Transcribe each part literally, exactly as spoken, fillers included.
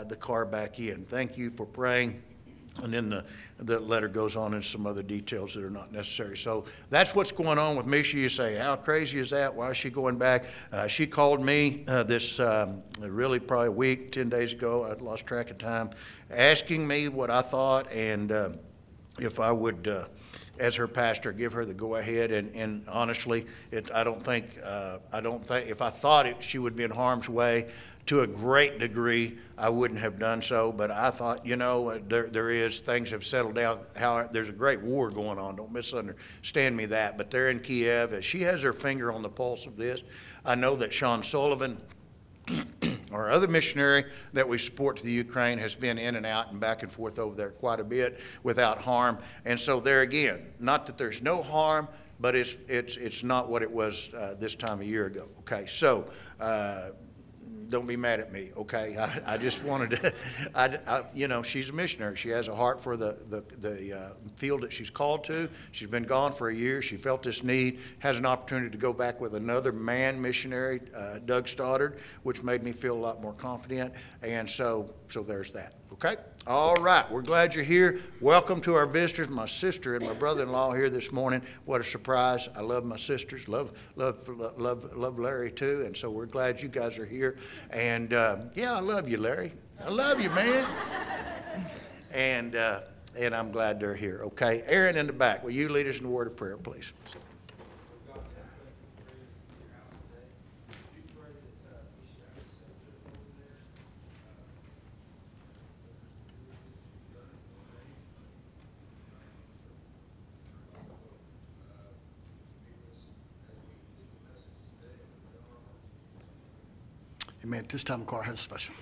uh, the car back in. Thank you for praying. And then the, the letter goes on in some other details that are not necessary. So that's what's going on with Misha. You say, how crazy is that? Why is she going back? Uh, she called me uh, this um, really probably a week, ten days ago. I'd lost track of time, asking me what I thought and uh, if I would, uh, as her pastor, give her the go-ahead. And, and honestly, it, I don't think, uh, I don't think, if I thought it, she would be in harm's way, to a great degree, I wouldn't have done so, but I thought, you know, there there is, things have settled down. How there's a great war going on, don't misunderstand me that, but they're in Kiev. She has her finger on the pulse of this. I know that Sean Sullivan, our other missionary that we support to the Ukraine, has been in and out and back and forth over there quite a bit without harm. And so there again, not that there's no harm, but it's it's it's not what it was uh, this time a year ago. Okay, so. Uh, Don't be mad at me, okay? I, I just wanted to, I, I, you know, she's a missionary. She has a heart for the the, the uh, field that she's called to. She's been gone for a year. She felt this need, has an opportunity to go back with another man missionary, uh, Doug Stoddard, which made me feel a lot more confident. And so, so there's that, okay? All right, we're glad you're here. Welcome to our visitors, my sister and my brother-in-law here this morning. What a surprise. I love my sisters, love love love love Larry too, and so we're glad you guys are here. And uh, yeah, I love you, Larry. I love you, man. and uh, and I'm glad they're here, okay? Aaron in the back, will you lead us in a word of prayer, please? Amen. At this time, the choir has a special.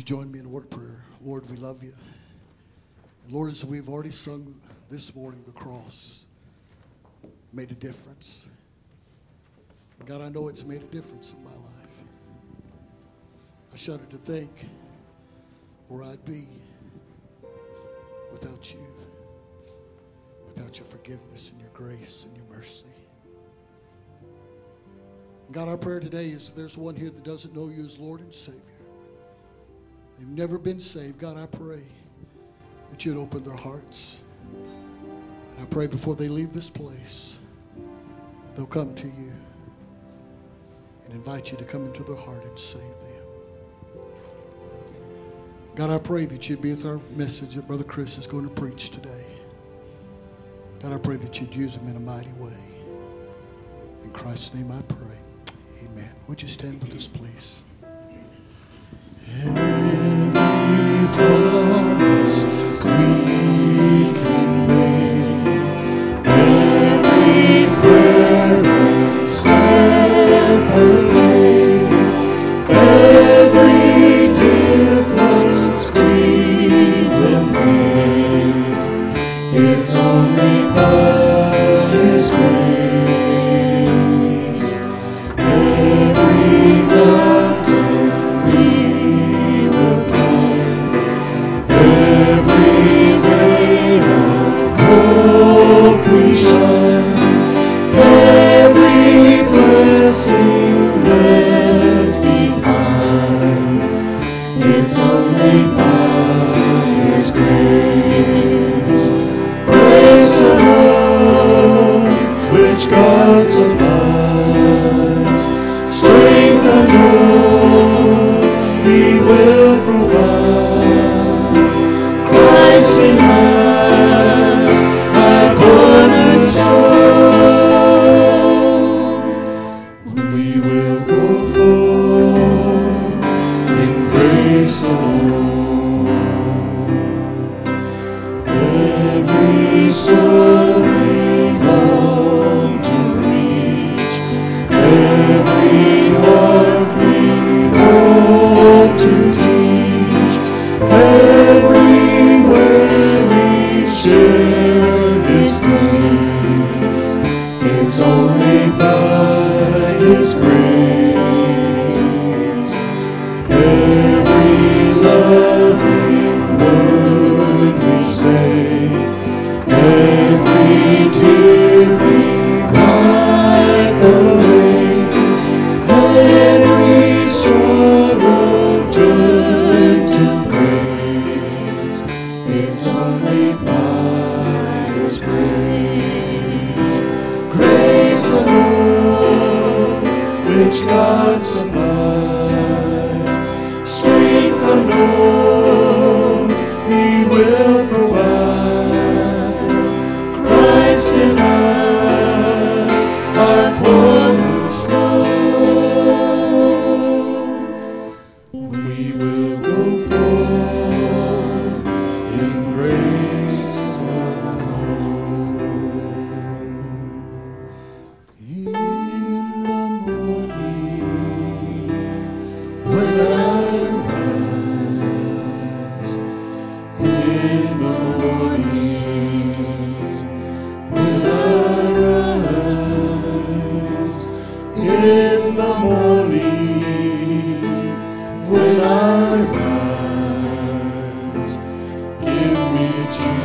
join me in a word of prayer? Lord, we love you. And Lord, as we've already sung this morning, the cross made a difference. And God, I know it's made a difference in my life. I shudder to think where I'd be without you, without your forgiveness and your grace and your mercy. And God, our prayer today is there's one here that doesn't know you as Lord and Savior. They've never been saved. God, I pray that you'd open their hearts. And I pray before they leave this place, they'll come to you and invite you to come into their heart and save them. God, I pray that you'd be with our message that Brother Chris is going to preach today. God, I pray that you'd use him in a mighty way. In Christ's name I pray. Amen. Would you stand with us, please? Every promise we can make, every prayer and step of faith, every difference we will make is only by His grace. Every mountain we will climb, every ray of hope we shine, every blessing left behind, it's only by His grace. Grace alone, which God supplies, strength alone He will provide. Christ in us, our cornerstone. We will go forth in grace alone. Every soul we long to reach, every heart we want to teach, everywhere we share His grace, it's only by His grace. Every loving word we say, every tear we wipe away, every sorrow turn to praise, is only by His grace. Grace alone, which God supplies, strength alone He will provide. Christ in us, our cornerstone. We will go forth in grace alone. In the morning, when I rise, in the morning, when I rise, in the morning, when I rise, give me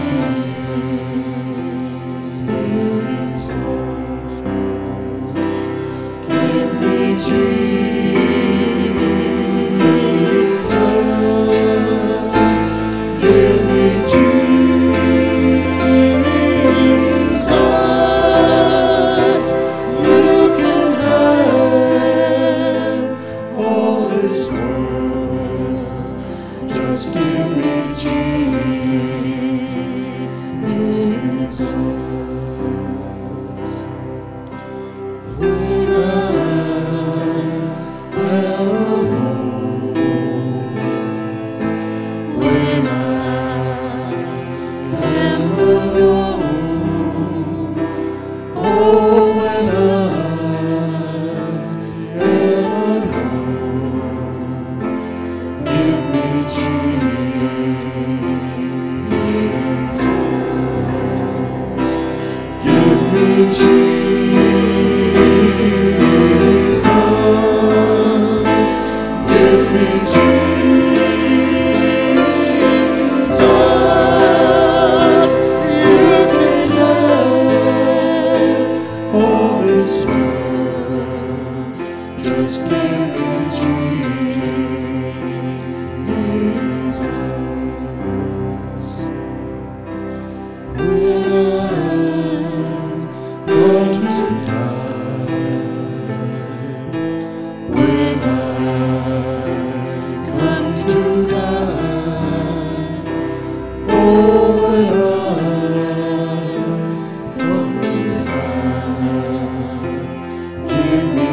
Jesus, give me Jesus, give me Jesus, you can have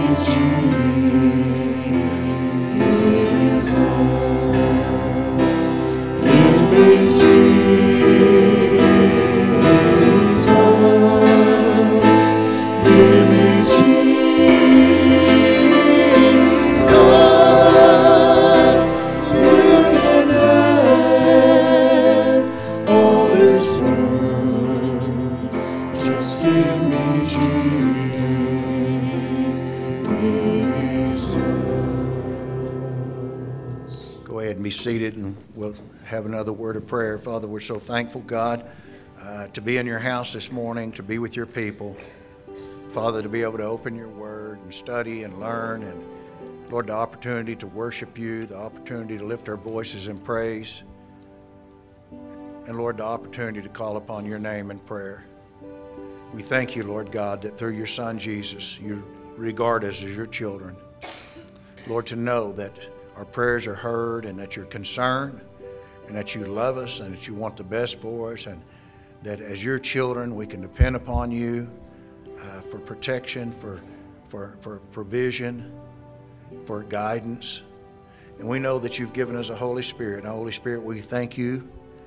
Seated, and we'll have another word of prayer. Father, we're so thankful, God, uh, to be in your house this morning, to be with your people. Father, to be able to open your word and study and learn, and Lord, the opportunity to worship you, the opportunity to lift our voices in praise, and Lord, the opportunity to call upon your name in prayer. We thank you, Lord God, that through your Son Jesus, you regard us as your children. Lord, to know that our prayers are heard, and that you're concerned, and that you love us, and that you want the best for us, and that as your children we can depend upon you uh, for protection, for, for, for provision, for guidance. And we know that you've given us a Holy Spirit. And Holy Spirit, we thank you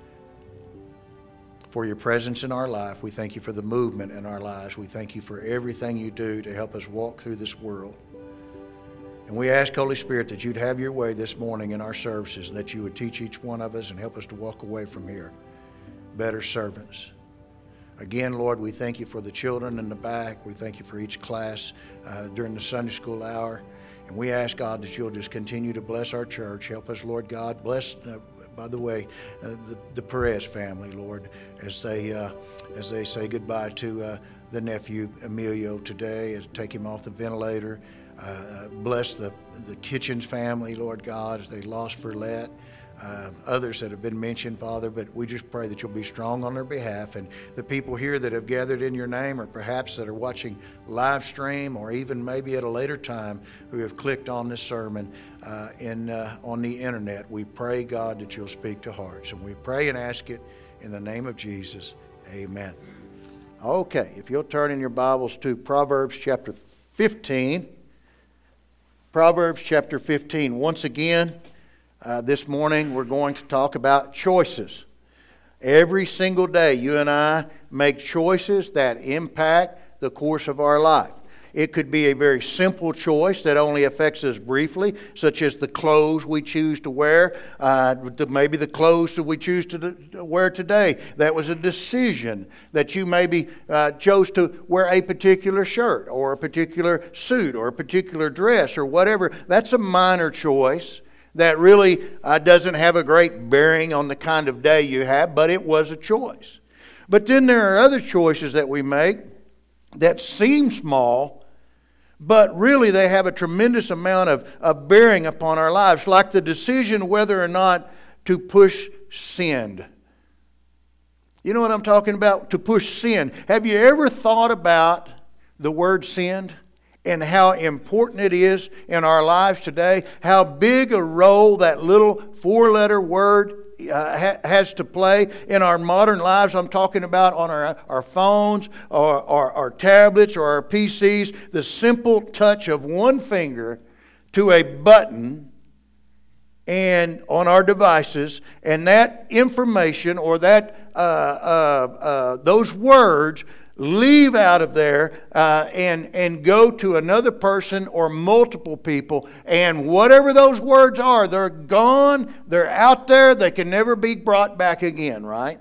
for your presence in our life. We thank you for the movement in our lives. We thank you for everything you do to help us walk through this world. And we ask, Holy Spirit, that you'd have your way this morning in our services, and that you would teach each one of us and help us to walk away from here better servants. Again, Lord, we thank you for the children in the back. We thank you for each class uh, during the Sunday school hour. And we ask, God, that you'll just continue to bless our church. Help us, Lord God. Bless, uh, by the way, uh, the, the Perez family, Lord, as they, uh, as they say goodbye to uh, the nephew, Emilio, today, and take him off the ventilator. Uh, bless the, the Kitchens family, Lord God, as they lost Verlette. Uh, others that have been mentioned, Father, but we just pray that you'll be strong on their behalf. And the people here that have gathered in your name, or perhaps that are watching live stream, or even maybe at a later time who have clicked on this sermon uh, in, uh, on the internet, we pray, God, that you'll speak to hearts. And we pray and ask it in the name of Jesus. Amen. Okay, if you'll turn in your Bibles to Proverbs chapter fifteen. Proverbs chapter fifteen. Once again, uh, this morning we're going to talk about choices. Every single day you and I make choices that impact the course of our life. It could be a very simple choice that only affects us briefly, such as the clothes we choose to wear, uh, maybe the clothes that we choose to wear today. That was a decision that you maybe uh, chose to wear a particular shirt or a particular suit or a particular dress or whatever. That's a minor choice that really uh, doesn't have a great bearing on the kind of day you have, but it was a choice. But then there are other choices that we make that seem small, but really they have a tremendous amount of, of bearing upon our lives, like the decision whether or not to push send. You know what I'm talking about? To push send. Have you ever thought about the word send and how important it is in our lives today? How big a role that little four-letter word Uh, ha- has to play in our modern lives. I'm talking about on our, our phones or, or our tablets or our P Cs. The simple touch of one finger to a button and on our devices, and that information or that uh, uh, uh, those words leave out of there uh, and, and go to another person or multiple people. And whatever those words are, they're gone, they're out there, they can never be brought back again, right?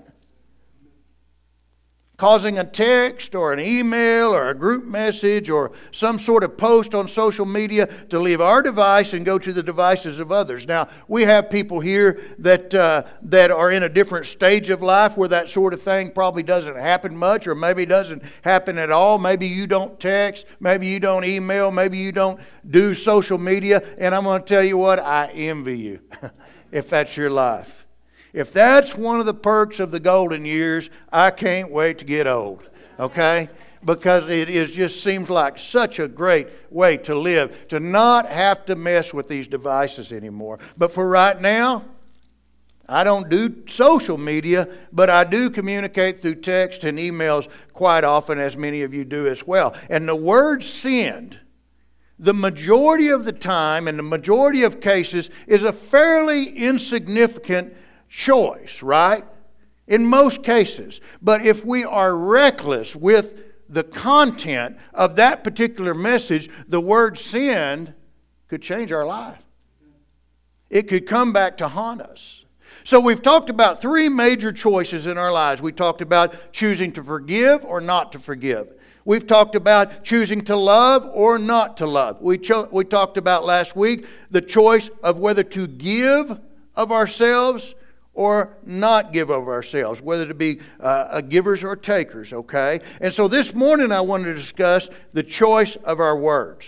Causing a text or an email or a group message or some sort of post on social media to leave our device and go to the devices of others. Now, we have people here that uh, that are in a different stage of life where that sort of thing probably doesn't happen much, or maybe doesn't happen at all. Maybe you don't text, maybe you don't email, maybe you don't do social media. And I'm going to tell you what, I envy you if that's your life. If that's one of the perks of the golden years, I can't wait to get old, okay? Because it is just seems like such a great way to live, to not have to mess with these devices anymore. But for right now, I don't do social media, but I do communicate through text and emails quite often, as many of you do as well. And the word send the majority of the time, and the majority of cases, is a fairly insignificant choice, right? In most cases. But if we are reckless with the content of that particular message, the word sin could change our life. It could come back to haunt us. So we've talked about three major choices in our lives. We talked about choosing to forgive or not to forgive. We've talked about choosing to love or not to love. We, cho- we talked about last week the choice of whether to give of ourselves or not give of ourselves, whether to be uh, givers or takers, okay? And so this morning I want to discuss the choice of our words.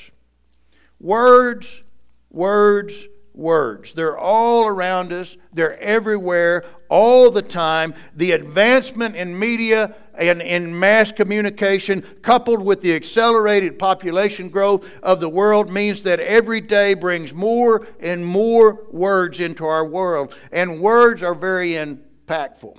Words, words, words. They're all around us. They're everywhere, all the time. The advancement in media and in mass communication, coupled with the accelerated population growth of the world, means that every day brings more and more words into our world. And words are very impactful.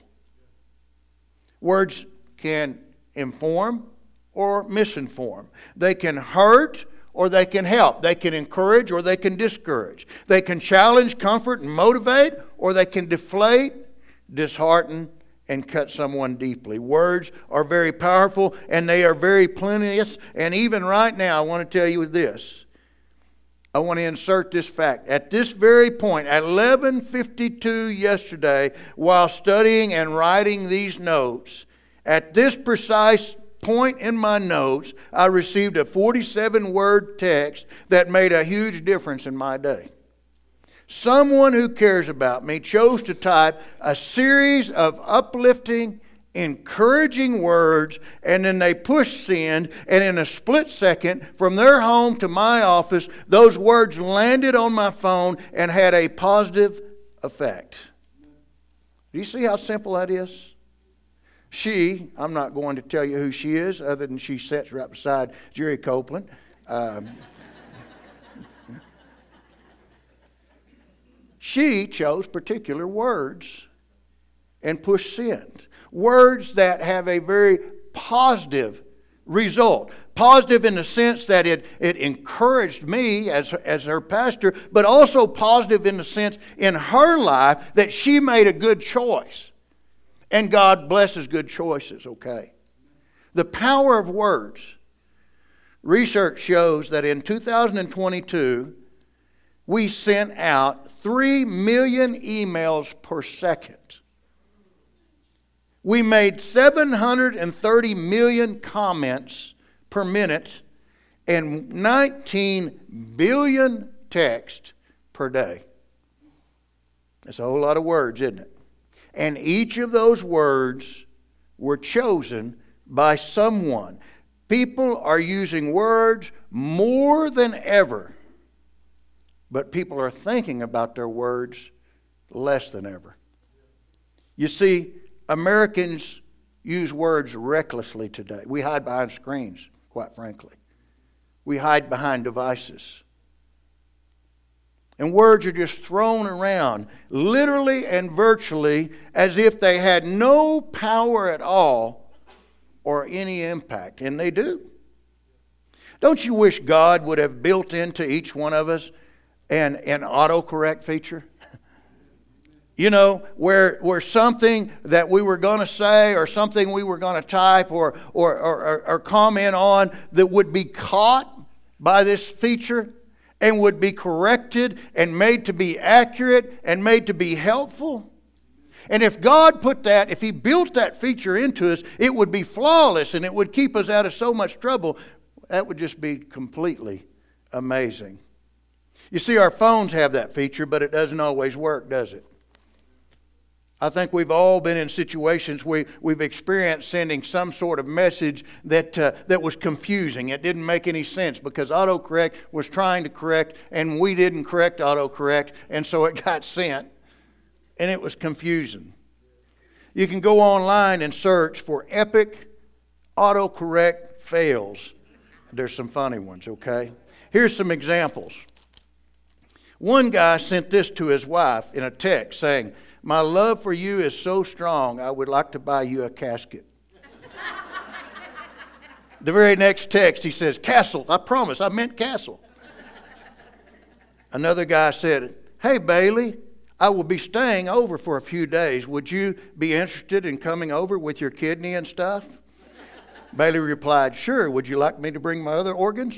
Words can inform or misinform. They can hurt or they can help. They can encourage or they can discourage. They can challenge, comfort, and motivate, or they can deflate, dishearten, and cut someone deeply. Words are very powerful and they are very plenteous. And even right now, I want to tell you this. I want to insert this fact. At this very point, at eleven fifty-two yesterday, while studying and writing these notes, at this precise point in my notes, I received a forty-seven word text that made a huge difference in my day. Someone who cares about me chose to type a series of uplifting, encouraging words, and then they push send, and in a split second, from their home to my office, those words landed on my phone and had a positive effect. Do you see how simple that is? She, I'm not going to tell you who she is, other than she sits right beside Jerry Copeland. Um, she chose particular words and pushed send. Words that have a very positive result. Positive in the sense that it, it encouraged me as, as her pastor, but also positive in the sense in her life that she made a good choice. And God blesses good choices, okay? The power of words. Research shows that in two thousand twenty-two, we sent out three million emails per second. We made seven hundred thirty million comments per minute and nineteen billion texts per day. That's a whole lot of words, isn't it? And each of those words were chosen by someone. People are using words more than ever. But people are thinking about their words less than ever. You see, Americans use words recklessly today. We hide behind screens, quite frankly. We hide behind devices. And words are just thrown around, literally and virtually, as if they had no power at all or any impact. And they do. Don't you wish God would have built into each one of us an, an autocorrect feature? You know, where, where something that we were going to say or something we were going to type or, or, or, or comment on that would be caught by this feature and would be corrected and made to be accurate and made to be helpful. And if God put that, if He built that feature into us, it would be flawless and it would keep us out of so much trouble. That would just be completely amazing. You see, our phones have that feature, but it doesn't always work, does it? I think we've all been in situations where we've experienced sending some sort of message that uh, that was confusing. It didn't make any sense because autocorrect was trying to correct and we didn't correct autocorrect, and so it got sent and it was confusing. You can go online and search for epic autocorrect fails. There's some funny ones, okay? Here's some examples. One guy sent this to his wife in a text saying, "My love for you is so strong, I would like to buy you a casket." The very next text he says, "Castle, I promise, I meant castle." Another guy said, "Hey, Bailey, I will be staying over for a few days. Would you be interested in coming over with your kidney and stuff?" Bailey replied, "Sure. Would you like me to bring my other organs?"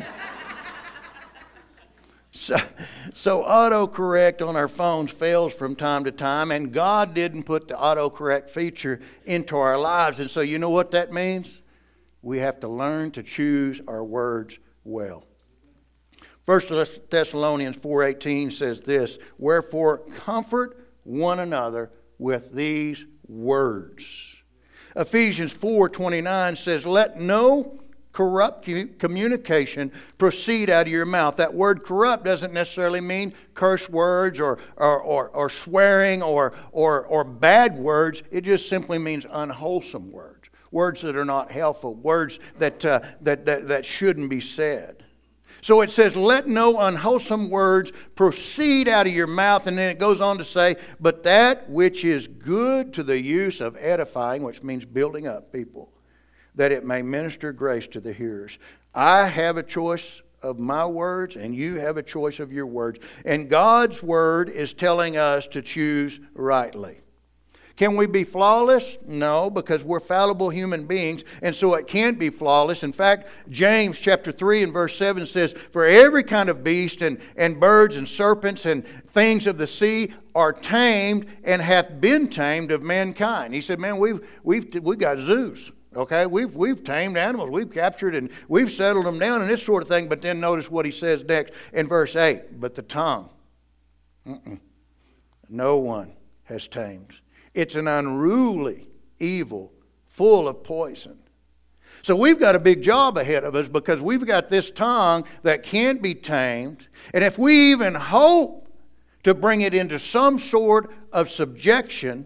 So, so autocorrect on our phones fails from time to time, and God didn't put the autocorrect feature into our lives. And so you know what that means? We have to learn to choose our words well. First Thessalonians four eighteen says this, "Wherefore comfort one another with these words." Ephesians four twenty-nine says, "Let no corrupt communication proceed out of your mouth." That word corrupt doesn't necessarily mean curse words or or, or, or swearing or, or, or bad words. It just simply means unwholesome words. Words that are not helpful. Words that, uh, that, that, that shouldn't be said. So it says, "Let no unwholesome words proceed out of your mouth." And then it goes on to say, "But that which is good to the use of edifying," which means building up people, "that it may minister grace to the hearers." I have a choice of my words, and you have a choice of your words. And God's word is telling us to choose rightly. Can we be flawless? No, because we're fallible human beings, and so it can't be flawless. In fact, James chapter three and verse seven says, "For every kind of beast and, and birds and serpents and things of the sea are tamed and hath been tamed of mankind." He said, man, we've, we've, we've got zoos. Okay, we've we've tamed animals, we've captured and we've settled them down and this sort of thing. But then notice what he says next in verse eight. "But the tongue, mm-mm, no one has tamed. It's an unruly evil, full of poison." So we've got a big job ahead of us because we've got this tongue that can't be tamed. And if we even hope to bring it into some sort of subjection,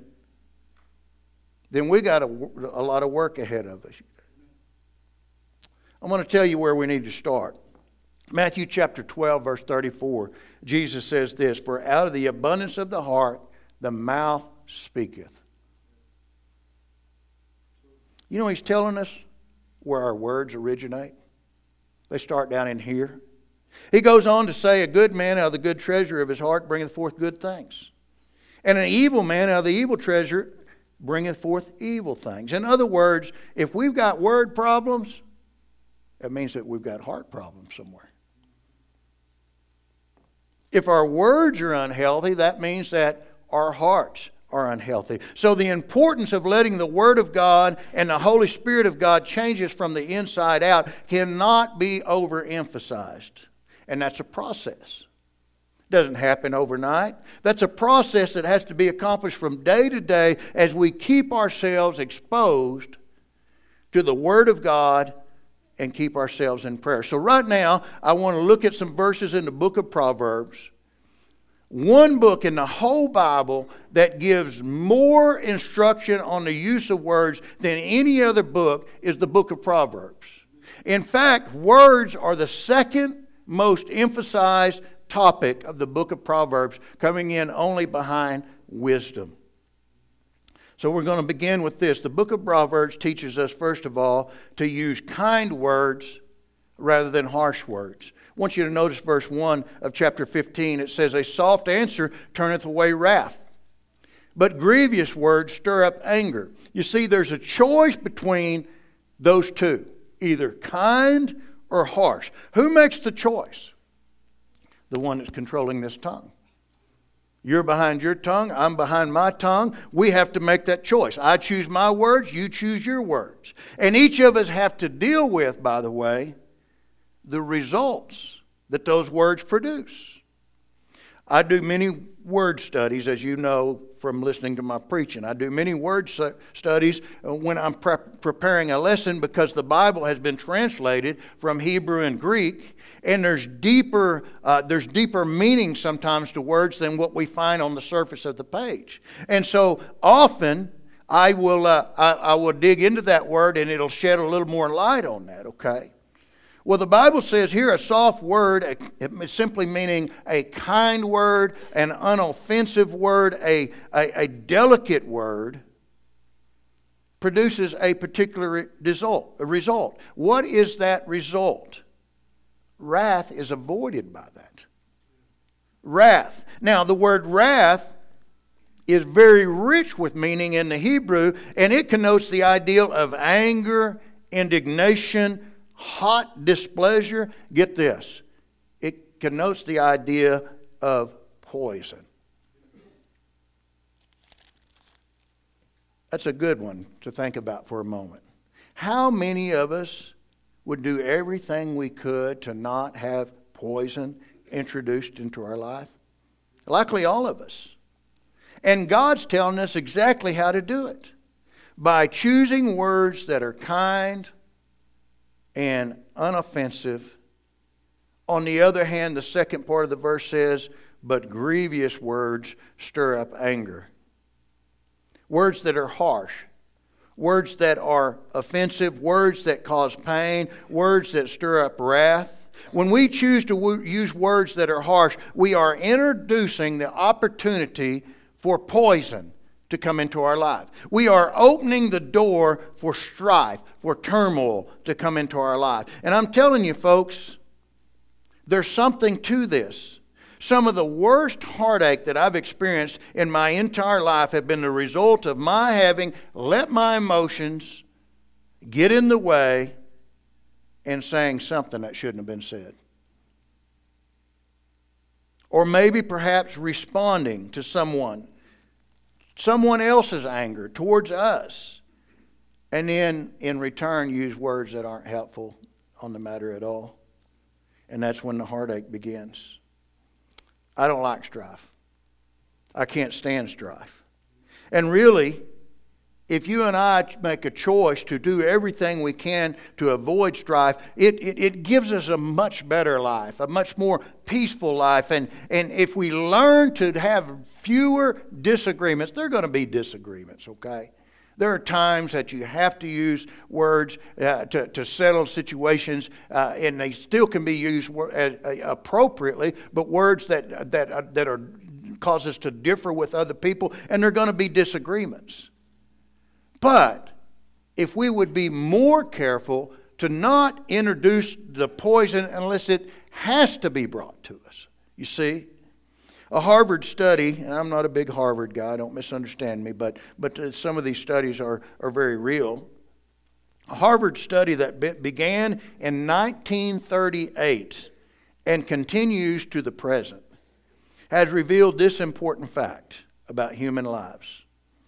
then we got a, a lot of work ahead of us. I'm going to tell you where we need to start. Matthew chapter twelve, verse thirty-four, Jesus says this, "For out of the abundance of the heart, the mouth speaketh." You know, he's telling us where our words originate. They start down in here. He goes on to say, "A good man out of the good treasure of his heart bringeth forth good things. And an evil man out of the evil treasure bringeth forth evil things." In other words, if we've got word problems, it means that we've got heart problems somewhere. If our words are unhealthy, that means that our hearts are unhealthy. So the importance of letting the Word of God and the Holy Spirit of God change us from the inside out cannot be overemphasized. And that's a process. Doesn't happen overnight. That's a process that has to be accomplished from day to day as we keep ourselves exposed to the Word of God and keep ourselves in prayer. So right now, I want to look at some verses in the book of Proverbs. One book in the whole Bible that gives more instruction on the use of words than any other book is the book of Proverbs. In fact, words are the second most emphasized topic of the book of Proverbs, coming in only behind wisdom. So we're going to begin with this. The book of Proverbs teaches us, first of all, to use kind words rather than harsh words. I want you to notice verse one of chapter fifteen. It says, "A soft answer turneth away wrath, but grievous words stir up anger." You see, there's a choice between those two, either kind or harsh. Who makes the choice? The one that's controlling this tongue. You're behind your tongue, I'm behind my tongue. We have to make that choice. I choose my words, you choose your words. And each of us have to deal with, by the way, the results that those words produce. I do many word studies, as you know from listening to my preaching. I do many word studies when I'm pre- preparing a lesson because the Bible has been translated from Hebrew and Greek, and there's deeper uh, there's deeper meaning sometimes to words than what we find on the surface of the page. And so often I will uh, I, I will dig into that word and it'll shed a little more light on that. Okay. Well, the Bible says here a soft word, it's simply meaning a kind word, an unoffensive word, a, a, a delicate word, produces a particular result, a result. What is that result? Wrath is avoided by that. wrath. Now, the word wrath is very rich with meaning in the Hebrew, and it connotes the ideal of anger, indignation, hot displeasure. Get this. It connotes the idea of poison. That's a good one to think about for a moment. How many of us would do everything we could to not have poison introduced into our life? Likely all of us. And God's telling us exactly how to do it. By choosing words that are kind and unoffensive. On the other hand, the second part of the verse says, but grievous words stir up anger. Words that are harsh. Words that are offensive. Words that cause pain. Words that stir up wrath. When we choose to w- use words that are harsh, we are introducing the opportunity for poison to come into our life. We are opening the door for strife, for turmoil to come into our life. And I'm telling you, folks, there's something to this. Some of the worst heartache that I've experienced in my entire life have been the result of my having let my emotions get in the way and saying something that shouldn't have been said. Or maybe perhaps responding to someone, someone else's anger towards us, and then in return use words that aren't helpful on the matter at all. And that's when the heartache begins. I don't like strife. I can't stand strife. And really, if you and I make a choice to do everything we can to avoid strife, it, it, it gives us a much better life, a much more peaceful life. And, and if we learn to have fewer disagreements, there are going to be disagreements, okay? There are times that you have to use words uh, to, to settle situations, uh, and they still can be used uh, appropriately, but words that, that, uh, that are, cause us to differ with other people, and there are going to be disagreements. But if we would be more careful to not introduce the poison unless it has to be brought to us. You see? A Harvard study, and I'm not a big Harvard guy, don't misunderstand me, but, but some of these studies are, are very real. A Harvard study that be, began in nineteen thirty-eight and continues to the present has revealed this important fact about human lives.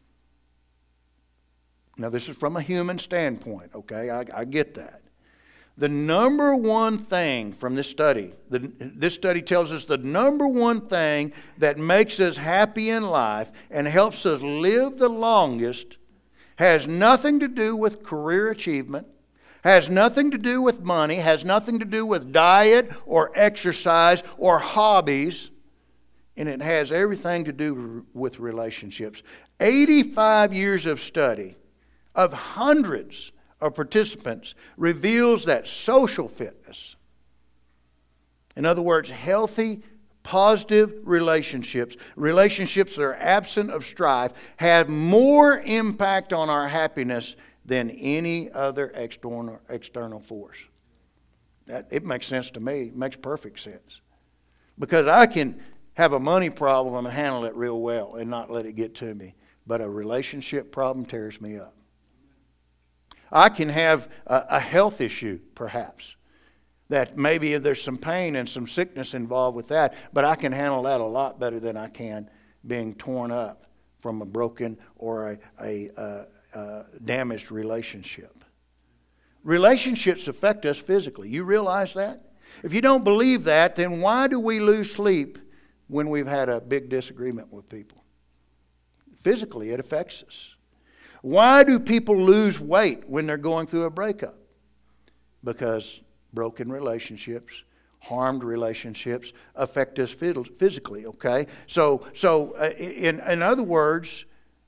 Now, this is from a human standpoint, okay? I, I get that. The number one thing from this study, the, this study tells us the number one thing that makes us happy in life and helps us live the longest has nothing to do with career achievement, has nothing to do with money, has nothing to do with diet or exercise or hobbies, and it has everything to do with relationships. eighty-five years of study of hundreds of participants reveals that social fitness, in other words, healthy, positive relationships, relationships that are absent of strife, have more impact on our happiness than any other external, external force. That, it makes sense to me. It makes perfect sense. Because I can have a money problem and handle it real well and not let it get to me. But a relationship problem tears me up. I can have a, a health issue, perhaps, that maybe there's some pain and some sickness involved with that, but I can handle that a lot better than I can being torn up from a broken or a, a, a, a damaged relationship. Relationships affect us physically. You realize that? If you don't believe that, then why do we lose sleep when we've had a big disagreement with people? Physically, it affects us. Why do people lose weight when they're going through a breakup? Because broken relationships, harmed relationships affect us physically, okay? So, so uh, in, in other words,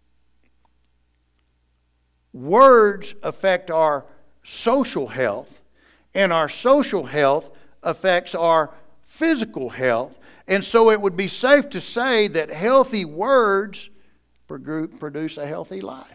words affect our social health, and our social health affects our physical health. And so it would be safe to say that healthy words produce a healthy life.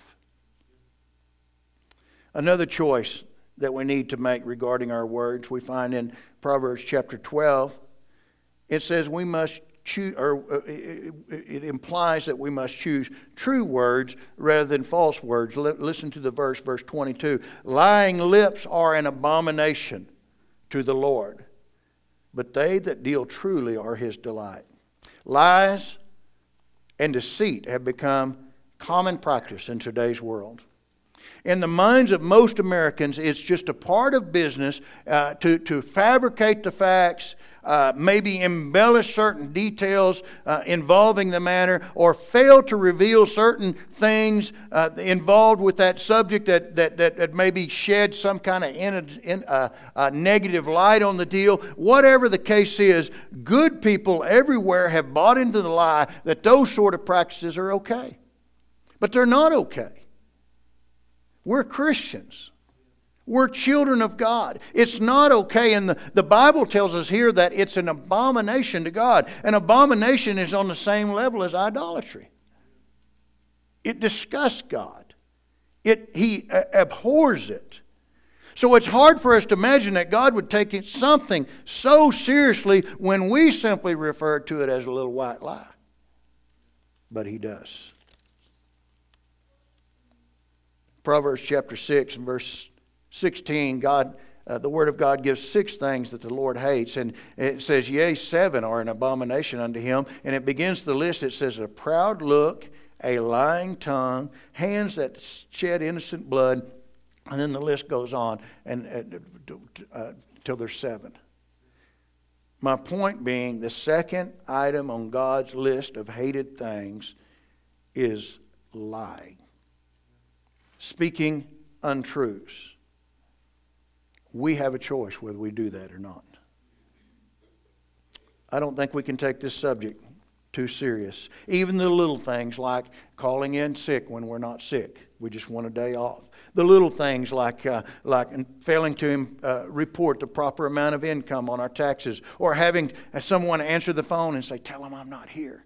Another choice that we need to make regarding our words we find in Proverbs chapter twelve. It says we must choose, or uh, it, it implies that we must choose true words rather than false words. L- listen to the verse, verse twenty-two. Lying lips are an abomination to the Lord, but they that deal truly are his delight. Lies and deceit have become common practice in today's world. In the minds of most Americans, it's just a part of business uh, to, to fabricate the facts, uh, maybe embellish certain details uh, involving the matter, or fail to reveal certain things uh, involved with that subject that, that, that, that maybe shed some kind of in, in, uh, uh, negative light on the deal. Whatever the case is, good people everywhere have bought into the lie that those sort of practices are okay. But they're not okay. We're Christians. We're children of God. It's not okay. And the, the Bible tells us here that it's an abomination to God. An abomination is on the same level as idolatry. It disgusts God. It, he uh, abhors it. So it's hard for us to imagine that God would take it, something so seriously when we simply refer to it as a little white lie. But he does. Proverbs chapter six and verse sixteen, God, uh, the Word of God gives six things that the Lord hates. And it says, yea, seven are an abomination unto him. And it begins the list. It says, a proud look, a lying tongue, hands that shed innocent blood. And then the list goes on and uh, uh, till there's seven. My point being, the second item on God's list of hated things is lying. Speaking untruths. We have a choice whether we do that or not. I don't think we can take this subject too serious. Even the little things like calling in sick when we're not sick. We just want a day off. The little things like uh, like failing to uh, report the proper amount of income on our taxes, or having someone answer the phone and say, tell them I'm not here.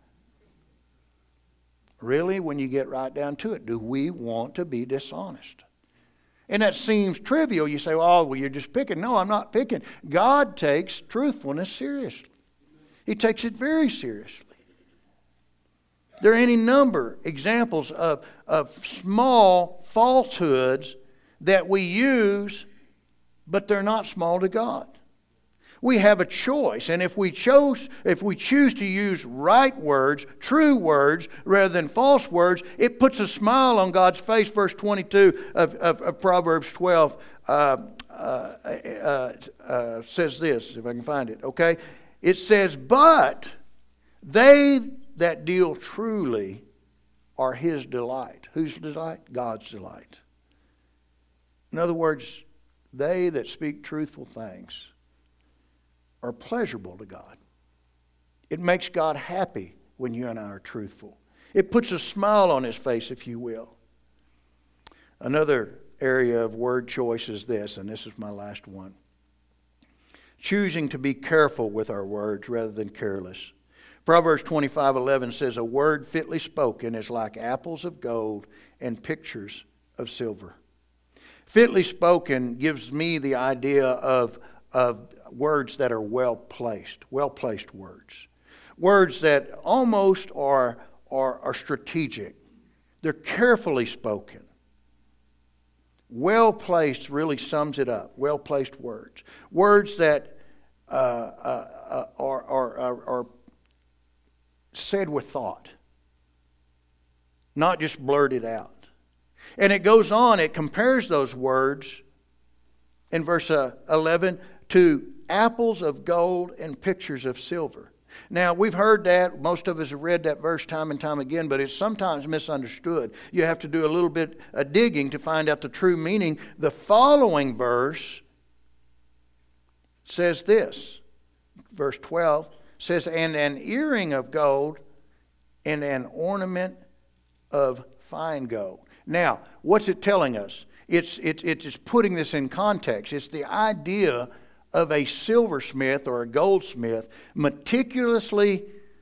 Really, when you get right down to it, do we want to be dishonest? And that seems trivial. You say, oh, well, you're just picking. No, I'm not picking. God takes truthfulness seriously. He takes it very seriously. There are any number of examples of, of small falsehoods that we use, but they're not small to God. We have a choice, and if we chose, if we choose to use right words, true words, rather than false words, it puts a smile on God's face. Verse twenty-two of, of, of Proverbs twelve uh, uh, uh, uh, says this, if I can find it, okay? It says, but they that deal truly are his delight. Whose delight? God's delight. In other words, they that speak truthful things are pleasurable to God. It makes God happy when you and I are truthful. It puts a smile on his face, if you will. Another area of word choice is this, and this is my last one. Choosing to be careful with our words rather than careless. Proverbs twenty-five eleven says, a word fitly spoken is like apples of gold and pictures of silver. Fitly spoken gives me the idea of, of words that are well placed, well placed words. Words that almost are, are, are strategic. They're carefully spoken. Well placed really sums it up. Well placed words. Words that uh, uh, uh, are, are, are, are said with thought, not just blurted out. And it goes on, it compares those words in verse uh, eleven to apples of gold and pictures of silver. Now, we've heard that. Most of us have read that verse time and time again, but it's sometimes misunderstood. You have to do a little bit of digging to find out the true meaning. The following verse says this. Verse twelve says, and an earring of gold and an ornament of fine gold. Now, what's it telling us? It's, it's, it's putting this in context. It's the idea of a silversmith or a goldsmith meticulously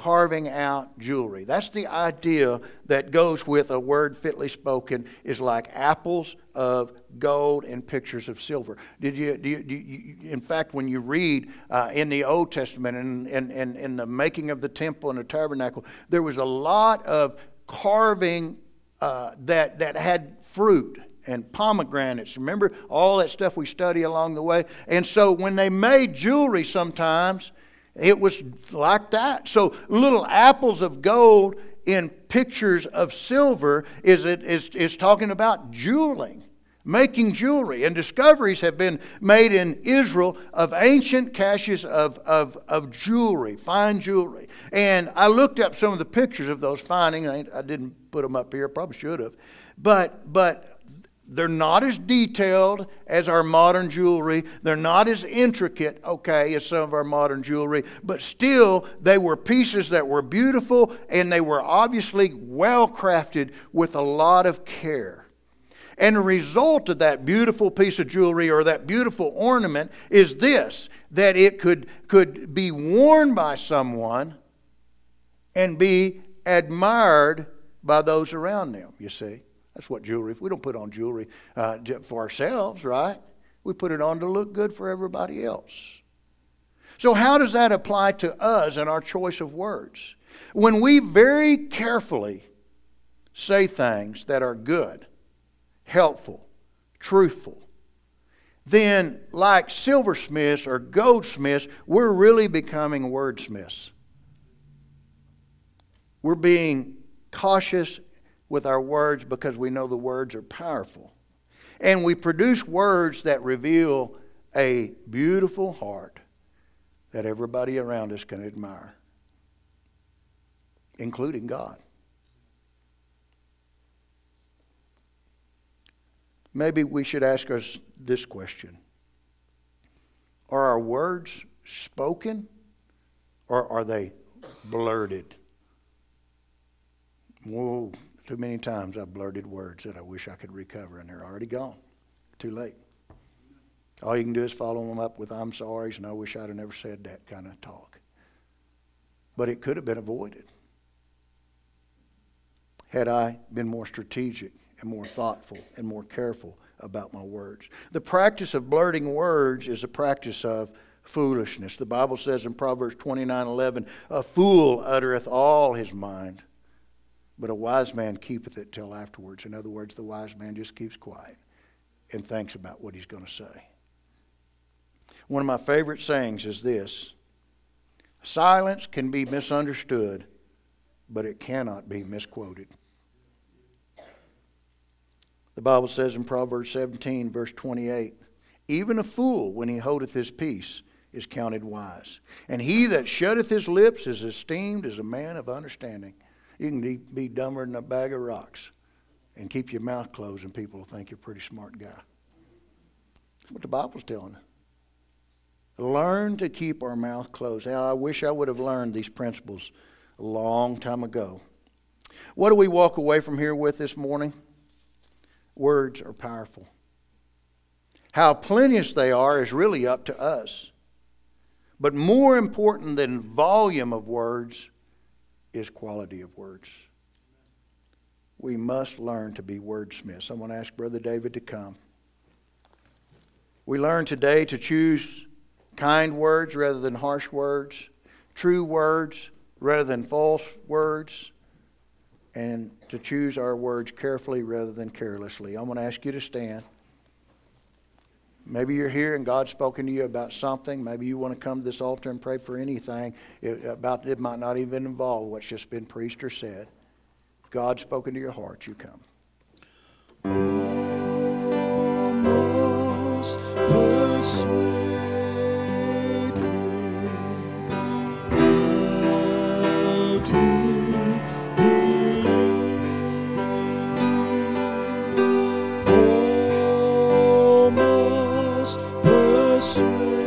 carving out jewelry. That's the idea that goes with a word fitly spoken, is like apples of gold and pictures of silver. Did you, do you, do you in fact, when you read uh, in the Old Testament and in, in, in the making of the temple and the tabernacle, there was a lot of carving uh, that, that had fruit and pomegranates. Remember all that stuff we study along the way? And so when they made jewelry sometimes, it was like that. So little apples of gold in pictures of silver is it is is talking about jeweling, making jewelry. And discoveries have been made in Israel of ancient caches of, of, of jewelry, fine jewelry. And I looked up some of the pictures of those findings. I, I didn't put them up here, probably should have. But but they're not as detailed as our modern jewelry. They're not as intricate, okay, as some of our modern jewelry. But still, they were pieces that were beautiful, and they were obviously well crafted with a lot of care. And the result of that beautiful piece of jewelry or that beautiful ornament is this, that it could, could be worn by someone and be admired by those around them, you see. That's what jewelry, we don't put on jewelry uh, for ourselves, right? We put it on to look good for everybody else. So how does that apply to us and our choice of words? When we very carefully say things that are good, helpful, truthful, then like silversmiths or goldsmiths, we're really becoming wordsmiths. We're being cautious with our words because we know the words are powerful. And we produce words that reveal a beautiful heart that everybody around us can admire, including God. Maybe we should ask us this question. Are our words spoken or are they blurted? Whoa. Too many times I've blurted words that I wish I could recover, and they're already gone. Too late. All you can do is follow them up with I'm sorry's and I wish I'd have never said that kind of talk. But it could have been avoided had I been more strategic and more thoughtful and more careful about my words. The practice of blurting words is a practice of foolishness. The Bible says in Proverbs twenty-nine eleven, a fool uttereth all his mind, but a wise man keepeth it till afterwards. In other words, the wise man just keeps quiet and thinks about what he's going to say. One of my favorite sayings is this: silence can be misunderstood, but it cannot be misquoted. The Bible says in Proverbs seventeen, verse twenty-eight, even a fool, when he holdeth his peace, is counted wise. And he that shutteth his lips is esteemed as a man of understanding. You can be dumber than a bag of rocks and keep your mouth closed and people will think you're a pretty smart guy. That's what the Bible's telling us. Learn to keep our mouth closed. Now, I wish I would have learned these principles a long time ago. What do we walk away from here with this morning? Words are powerful. How plenteous they are is really up to us. But more important than volume of words is quality of words. We must learn to be wordsmiths. I want to ask Brother David to come. We learn today to choose kind words rather than harsh words, true words rather than false words, and to choose our words carefully rather than carelessly. I'm going to ask you to stand. Maybe you're here and God's spoken to you about something. Maybe you want to come to this altar and pray for anything it, about it might not even involve what's just been preached or said. If God's spoken to your heart, you come. Almost persuaded now to believe. Almost persuaded.